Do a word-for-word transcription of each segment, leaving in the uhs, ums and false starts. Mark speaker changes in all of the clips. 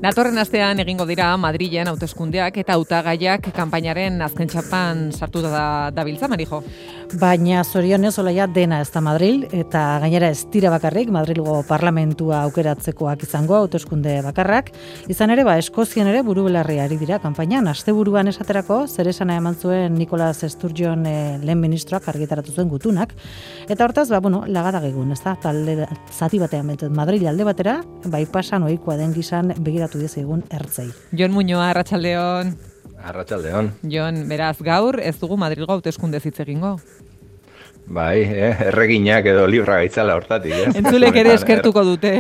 Speaker 1: Datorren astean egingo dira Madrilen hauteskundeak eta hautagaiak kanpainaren azken txapan sartu da dabiltza, Marijo.
Speaker 2: Baina zorionez olaia dena ez da Madril, eta gainera ez tira bakarrik Madrilgo parlamentua aukeratzekoak izango hauteskunde bakarrak. Izan ere, ba, Eskozian ere buru-belarri ari dira kanpainan. Asteburuan esaterako, zer esana eman zuen Nicola Sturgeon eh, lehen ministroak argitaratu zuen gutunak. Eta hortaz, ba, bueno, lagadagegun, ez da, talde zati batean betet Madril alde batera, bai pasan ohikoa den gizan begiratu diezegun ertzei.
Speaker 1: Jon Muñoa, arratsaldeon.
Speaker 3: Arratsaldeon.
Speaker 1: Jon, beraz gaur ez dugu Madrilgo hauteskunde hitz egingo.
Speaker 3: Bai, eh, erreginak edo libra gaitzala hortatik, eh?
Speaker 1: Entzulek ere eskertuko dute.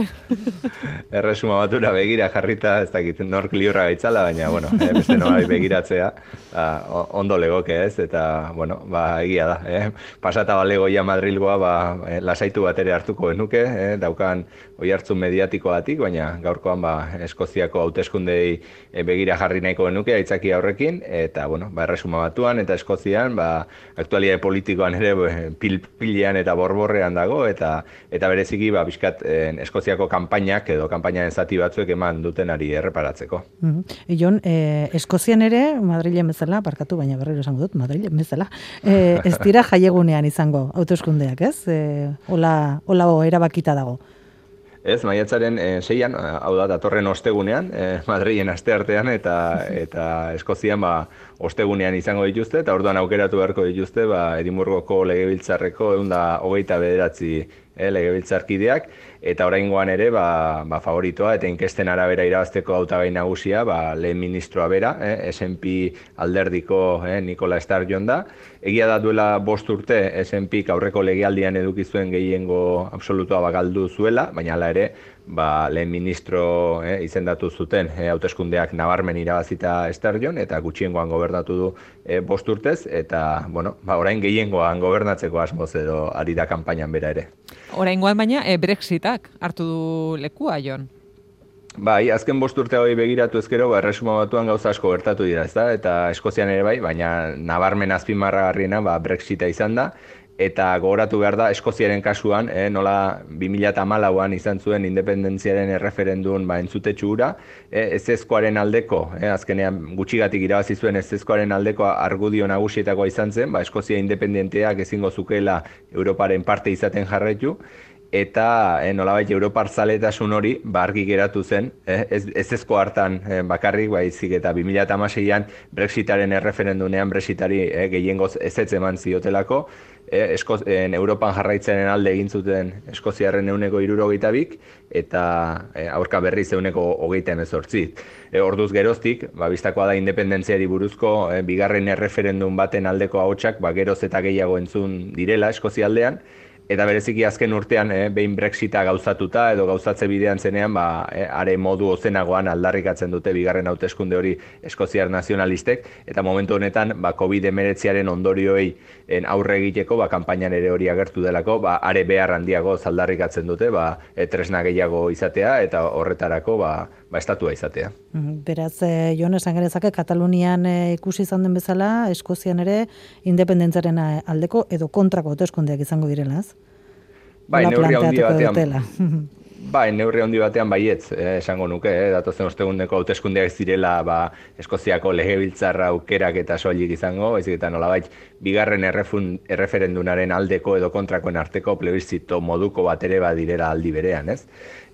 Speaker 3: Erresuma batura begira jarrita, ez dakit nork libra gaitzala, baina, bueno, eh, beste norai begiratzea, ah, ondo legoke ez, eta, bueno, ba, egia da, eh? Pasata balegoia Madrilgoa, ba, eh, lasaitu bat ere hartuko genuke, eh? Daukan oi hartzun mediatikoatik, baina gaurkoan, ba, Eskoziako hauteskundei begira jarri nahiko genuke, aitzaki aurrekin, eta, bueno, ba, Erresuma batuan, eta Eskozian, ba, aktualitate politikoan ere, pil, pilean eta borborrean dago, eta eta bereziki ba, bizkat eh, Eskoziako kanpainak edo kanpainaren zati batzuek eman dutenari erreparatzeko.
Speaker 2: Mm-hmm. Jon, eh, Eskozian ere, Madrilen bezala, parkatu, baina berriro esango dut, Madrilen bezala, eh, ez dira jaiegunean izango hauteskundeak, ez? Eh, ola, ola erabakita dago.
Speaker 3: Ez, maiatzaren e, seian, hau da, datorren ostegunean, e, Madrilen asteartean eta eta Eskozian ba, ostegunean izango dituzte, eta orduan aukeratu beharko dituzte, ba, Edimburgoko legebiltzarreko ehun eta hogeita bederatzi e, legebiltzarkideak, eta oraingoan ere ba, ba, favoritoa, eta inkesten arabera irabazteko hautagai nagusia, ba, lehen ministroa bera, e, S and P alderdiko e, Nicola Sturgeon da. Egia da duela bost urte S and P aurreko legealdian edukizuen gehiengo absolutua bagaldu zuela, baina hala ere, ba, lehen ministro eh, izendatu zuten eh, hauteskundeak nabarmen irabazita Sturgeon, eta gutxiengoan gobernatu du eh, bost urtez, eta bueno, ba, orain gehiengoan gobernatzeko asmoz edo ari da kanpainan bera ere.
Speaker 1: Oraingoan baina eh, Brexitak hartu du lekua, Jon.
Speaker 3: Bai, azken bost urte hori begiratu ezkero, ba, Erresuma batuan gauza asko gertatu dira, ezta? Eta Eskozian ere bai, baina nabarmen azpimarragarriena ba, Brexita izan da. Eta gogoratu behar da, Eskoziaren kasuan, eh, nola bi mila hamalauan izan zuen independentziaren erreferendun ba, entzutetxu hura, eh, ezezkoaren aldeko, eh, azkenean gutxigatik irabazi zuen ezezkoaren aldeko argudio nagusietakoa izan zen, ba, Eskozia independenteak ezingo zukela Europaren parte izaten jarraitu, eta eh, nolabait Europar zaletasun hori ba, argi geratu zen, eh, ez, ezezko hartan eh, bakarrik, baizik eta bi mila hamaseian Brexitaren erreferendunean Brexitari eh, gehiengoz ezetz eman ziotelako, Eh, Eskoz, en Europan jarraitzenen alde egin zuten Eskoziarren euneko hirurogeita bik, eta eh, aurka berriz euneko hogeita hemezortzi. Eh, orduz geroztik, ba, bistakoa da independentziari buruzko eh, bigarren erreferendum baten aldeko ahotsak ba, geroz eta gehiago entzun direla Eskozialdean, eta bereziki azken urtean, eh, behin Brexita gauzatuta edo gauzatze bidean zenean, ba, eh, are modu ozenagoan aldarrikatzen dute bigarren hauteskunde hori Eskoziar nazionalistek, eta momentu honetan ba, covid hemeretziaren ondorioei en aurre egiteko, ba, kanpainan ere hori agertu delako, ba, are behar handiago aldarrikatzen dute, ba, e, tresna gehiago izatea, eta horretarako ba, ba, estatua izatea.
Speaker 2: Beraz, eh, Jon, esan genezake, Katalunian eh, ikusi izan den bezala, Eskozian ere independentziaren aldeko edo kontrako hauteskundeak izango direla, ez?
Speaker 3: Bai, neurri handi batean. Bai, neurri handi batean baietz, eh, esango nuke, eh, datozen ostegundeko hauteskundeak zirela ba, Eskoziako legebiltzarra aukerak eta soilik izango, baizik eta nolabait bigarren errefun, erreferendunaren aldeko edo kontrakoen arteko plebizito moduko bat ere badirela aldi berean, ez?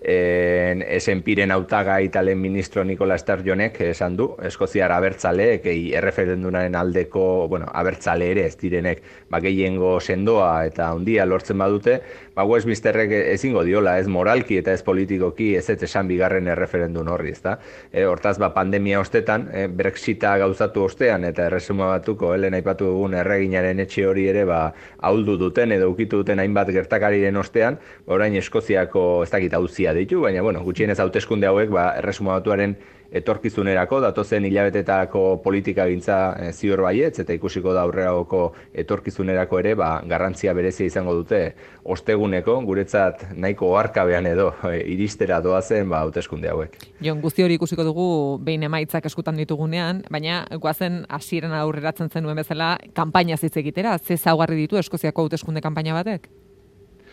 Speaker 3: En, S and P-ren hautagai eta lehen ministro Nicola Sturgeonek esan du, Eskoziar abertzaleek erreferendunaren aldeko, bueno, abertzale ere ez direnek, ba, gehiengo sendoa eta handia lortzen badute, ba, Westminsterrek ezingo diola, ez moralki eta ez politikoki ez ez esan bigarren erreferendun horri, ezta? E, hortaz, ba, pandemia ostetan, e, Brexita gauzatu ostean eta Erresuma Batuko, helen aipatu dugun erreginaren etxe hori ere, ba, ahuldu duten edo ukitu duten hainbat gertakariren ostean, ba, orain Eskoziako ez dakit auzia ditu, baina, bueno, gutxienez hauteskunde hauek, ba, Erresuma Batuaren etorkizunerako, datozen hilabetetako politika gintza e, ziur baietz, eta ikusiko da aurreragoko etorkizunerako ere, ba, garrantzia berezia izango dute osteguneko, guretzat nahiko oharkabean edo e, iristera doazen ba, hauteskunde hauek.
Speaker 1: Jon, guzti hori ikusiko dugu behin emaitzak eskutan ditugunean, baina goazen hasieran aurreratzen zenuen bezala kanpaina hitz egitera, ze ezaugarri ditu Eskoziako hauteskunde kanpaina batek?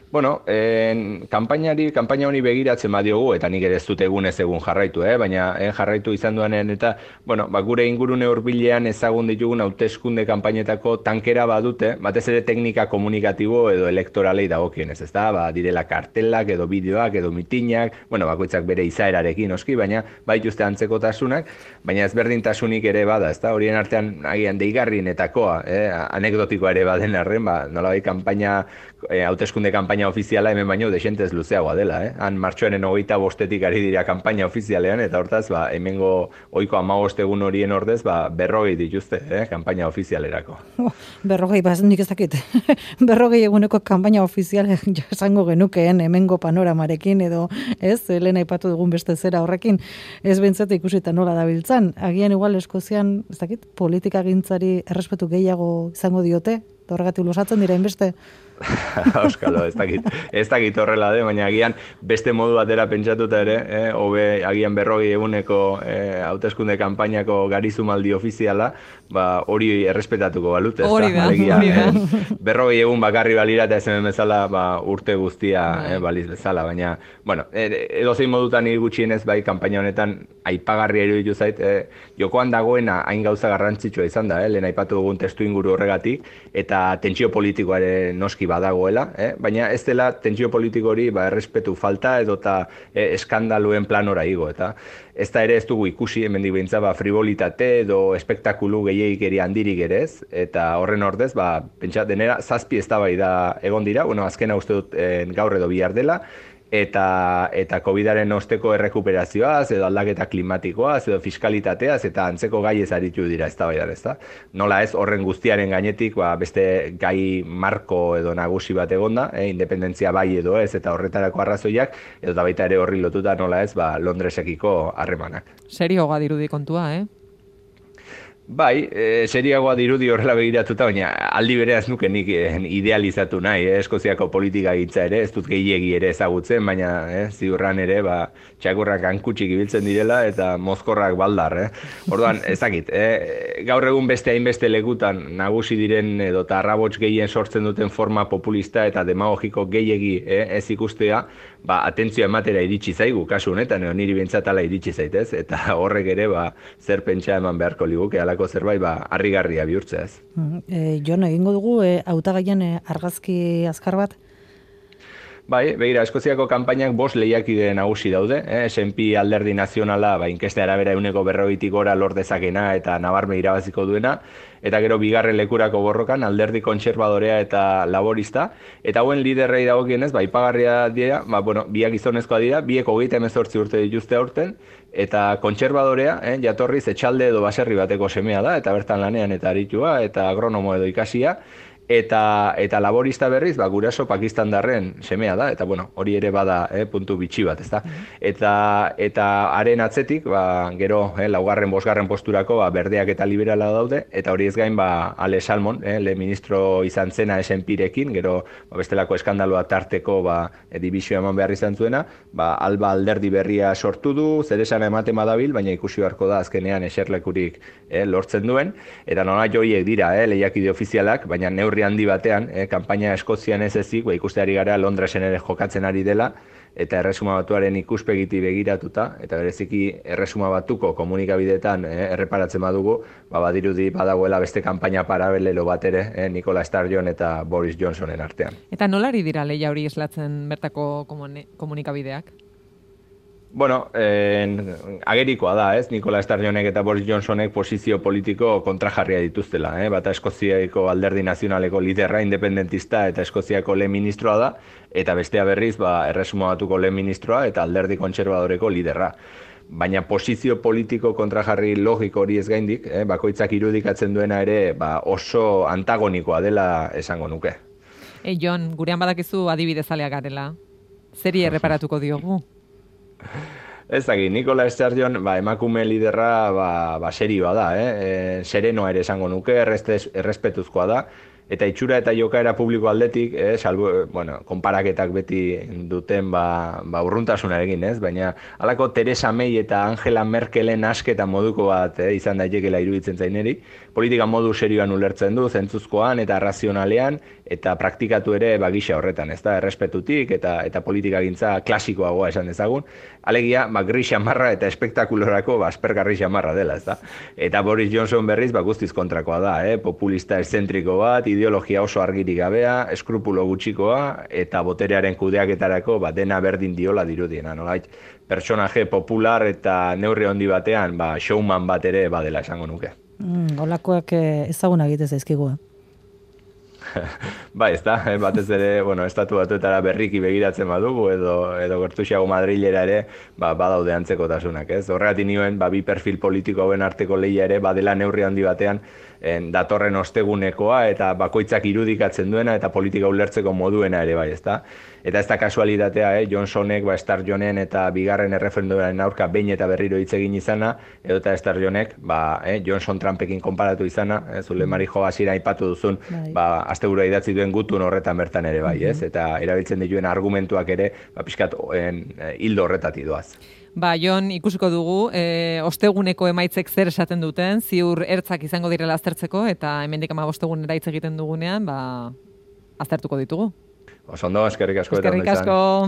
Speaker 3: Bueno, en, kanpainari, kanpaina honi begiratzen badiogu, eta nik ere ez dut egun ez egun jarraitu, eh? baina en jarraitu izan duanean, eta bueno, ba, gure ingurune hurbilean ezagun ditugun hauteskunde kanpainetako tankera badute, batez ere teknika komunikatibo edo elektoralei dagokienez, ez da, ba, direla kartelak edo bideoak edo mitinak, bueno, bakoitzak bere izaerarekin oski, baina baituzte antzekotasunak, baina ezberdintasunik ere bada, ez da, horien artean agian deigarrienetakoa, eh? anekdotikoa ere baden arren, ba, nolabait kanpaina, eh, hauteskunde kanpaina ofiziala hemen baino desentez luzeagoa dela, eh? Han martxoaren hogeita bostetik ari dira kanpaina ofizialean, eta hortaz, ba, hemengo ohiko hamabost egun horien ordez, ba, berrogei dituzte, eh? kanpaina ofizialerako.
Speaker 2: Oh, berrogei, ba, nik ez dakit. berrogei eguneko kanpaina ofizial esango genukeen hemengo panoramarekin, edo ez, lehen aipatu dugun beste zera horrekin, ez bentzete ikusita nola dabiltzan. Agian igual Eskozian, ez dakit, politika gintzari errespetu gehiago izango diote, horregatik lusatzen dira inbeste.
Speaker 3: Euskalo, ez dakit, ez dakit horrela de, baina agian beste modu batera pentsatuta ere, eh, hobe agian berrogei eguneko eh, hauteskunde kanpainako garizumaldi ofiziala, ba, hori errespetatuko balute, ez
Speaker 1: hori da,
Speaker 3: Alegia,
Speaker 1: hori da.
Speaker 3: Eh, berrogei egun bakarri balira eta ez hemen bezala, ba, urte guztia eh, baliz bezala, baina, bueno, edozein modutan hiri gutxienez bai kanpaina honetan aipagarria iruditu zait, eh, jokoan dagoena hain gauza garrantzitsua izan da, eh, lehen aipatu dugun testu inguru horregatik, eta tentsio politikoare noski badagoela, eh? baina ez dela tentsio politiko hori ba, errespetu falta edo eta eh, eskandaluen planora igo, eta ez da ere ez dugu ikusi, hemendik behintza, ba, frivolitate edo espektakulu gehiagik eri handirik ere ez, eta horren ordez, ba, pentsa, denera, zazpi eztabaida egon dira, bueno, azkena uste dut eh, gaur edo bihar dela, eta eta covidaren osteko errekuperazioaz edo aldaketa klimatikoaz edo fiskalitateaz eta antzeko gaiez aritu dira eztabaidan, ezta? Nola ez horren guztiaren gainetik, ba, beste gai marko edo nagusi bat egonda, eh, independentzia bai edo ez eta horretarako arrazoiak edo da baita ere horri lotuta nola ez, ba, Londresekiko harremanak.
Speaker 1: Serioa dirudi kontua, eh?
Speaker 3: Bai, e, seriagoa dirudi horrela begiratuta, baina aldi bere ez nuke nik eh, idealizatu nahi, eh, Eskoziako politika gitza ere, ez dut gehiegi ere ezagutzen, baina eh, ziurran ere, ba, txakurrak hankutsik ibiltzen direla eta mozkorrak baldar, eh. Orduan, ezakit, eh, gaur egun beste hainbeste lekutan nagusi diren edo eta arrabots gehien sortzen duten forma populista eta demagogiko gehiegi eh, ez ikustea, ba, atentzioa ematera iritsi zaigu, kasu honetan, edo niri bintzatala iritsi zaitez, eta horrek ere, ba, zer pentsa eman beharko liguke, halako zerbait, ba, harrigarria bihurtzea ez.
Speaker 2: E, Jon, egingo dugu, e, hautagaien e, argazki azkar bat?
Speaker 3: Bai, begira, Eskoziako kanpainak bost lehiakide nagusi daude, eh? S and P alderdi nazionala, ba, inkeste arabera euneko berrogeitik gora lor dezakena eta nabarme irabaziko duena, eta gero bigarren lekurako borrokan alderdi kontserbadorea eta laborista, eta hauen liderrei dagokienez, ba, ipagarria dira, ba, bueno, biak gizonezkoa dira, biek hogeita hemezortzi urte dituzte aurten, eta kontserbadorea, eh, jatorriz etxalde edo baserri bateko semea da, eta bertan lanean eta aritua, eta agronomo edo ikasia, Eta, eta laborista berriz, ba, guraso pakistandarren semea da, eta bueno, hori ere bada eh, puntu bitxi bat, ezta? Eta, eta haren atzetik, ba, gero, eh, laugarren, bosgarren posturako, ba, berdeak eta liberala daude, eta hori ez gain, ba, Ale Salmon, eh, le ministro izan zena S and P-rekin, gero, ba, bestelako eskandaloa tarteko, ba, e, dibizioa eman behar izan zuena, ba, alba alderdi berria sortu du, zer esan ematen badabil, baina ikusi beharko da azkenean eserlekurik eh, lortzen duen, eta nola joiek dira, eh, lehiakide ofizialak, baina neur handi batean, eh, kanpaina Eskozian ez ezik, ikusteari gara Londresen ere jokatzen ari dela, eta Erresuma Batuaren ikuspegiti begiratuta, eta bereziki Erresuma Batuko komunikabideetan eh, erreparatzen badugu, ba, badirudi badagoela beste kanpaina paralelo bat ere, eh, Nicola Sturgeon eta Boris Johnsonen artean.
Speaker 1: Eta nolari dira lehia hori eslatzen bertako komunikabideak?
Speaker 3: Bueno, en, agerikoa da, ez? Nicola Sturgeonek eta Boris Johnsonek posizio politiko kontrajarria dituztela, eh? Bata Eskoziako alderdi nazionaleko liderra independentista eta Eskoziako lehen ministroa da, eta bestea berriz, ba, Erresuma Batuko lehen ministroa eta alderdi kontserbadoreko liderra. Baina posizio politiko kontrajarri logiko hori ez gaindik, eh? Bakoitzak irudikatzen duena ere ba, oso antagonikoa dela esango nuke.
Speaker 1: E, Jon, gurean badakizu adibidezaleak garela. Zeri erreparatuko diogu?
Speaker 3: Ez dakit, Nicola Sturgeon, ba, emakume liderra ba, ba, serioa da, eh? E, serenoa ere esango nuke, errespetuzkoa da, eta itxura eta jokaera publiko aldetik, eh, salbu, bueno, konparaketak beti duten ba, ba urruntasunarekin, ez? Baina halako Theresa May eta Angela Merkelen asketa moduko bat eh, izan daitekela iruditzen zaineri, politika modu serioan ulertzen du, zentzuzkoan eta razionalean, eta praktikatu ere bagisa horretan, ez da, errespetutik eta eta politikagintza klasikoagoa esan dezagun. Alegia, ba, gris xamarra eta espektakulorako ba, aspergarri xamarra dela, ez da. Eta Boris Johnson berriz ba, guztiz kontrakoa da, eh? Populista eszentriko bat, ideologia oso argirik gabea, eskrupulo gutxikoa, eta boterearen kudeaketarako ba, dena berdin diola dirudiena, nolait, pertsonaje popular eta neurri handi batean ba, showman bat ere badela esango nuke.
Speaker 2: Mm, olakoak ezaguna egite zaizkigu.
Speaker 3: Ba, ez da, batez ere, bueno, estatu batuetara berriki begiratzen badugu, edo, edo gertuxiago Madrilera ere, ba, badaude antzekotasunak, ez? Horregatik nioen, ba, bi perfil politiko hauen arteko lehia ere, badela neurri handi batean, en, datorren ostegunekoa, eta bakoitzak irudikatzen duena, eta politika ulertzeko moduena ere bai, ez da? Eta ez da kasualitatea, eh? Johnsonek, ba, Star Jonen eta bigarren erreferendumaren aurka behin eta berriro hitz egin izana, edo eta Star Jonek, ba, eh? Johnson Trumpekin konparatu izana, eh? Zule Mari Jo hasieran aipatu duzun, ba, asteburua idatzi duen gutun horretan bertan ere bai, ez? Eta erabiltzen dituen argumentuak ere, ba, pixkat hildo horretatik doaz.
Speaker 1: Ba, Jon, ikusiko dugu, e, osteguneko emaitzek zer esaten duten, ziur ertzak izango direla aztertzeko, eta hemendik ama ostegunera hitz egiten dugunean, ba, aztertuko ditugu.
Speaker 3: Osondo, eskerrik asko.
Speaker 1: Eskerrik asko.